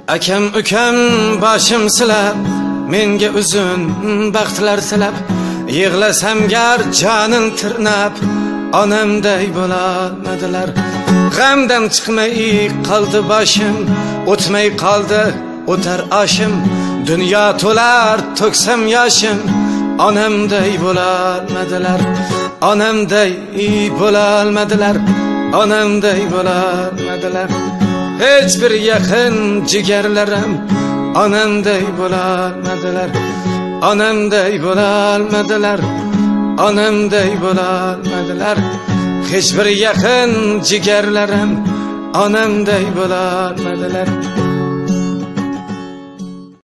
Akam ukam boshim silab, menga uzun baxtlar tilab, yig'lasam gar jonin tirnab, onamday bo'lolmadilar. G'amdan chiqmay qoldi boshim, o'tmay qoldi o'tar oshim, dunyo to'lar to'ksam yoshim, onamday bo'lolmadilar. Onamday bo'lolmadilar, onamday bo'lolmadilar. Hech bir yaqin jigarlarim onamday bo'lolmadilar. Onamday bo'lolmadilar, onamday bo'lolmadilar. Hech bir yaqin jigarlarim onamday bo'lolmadilar.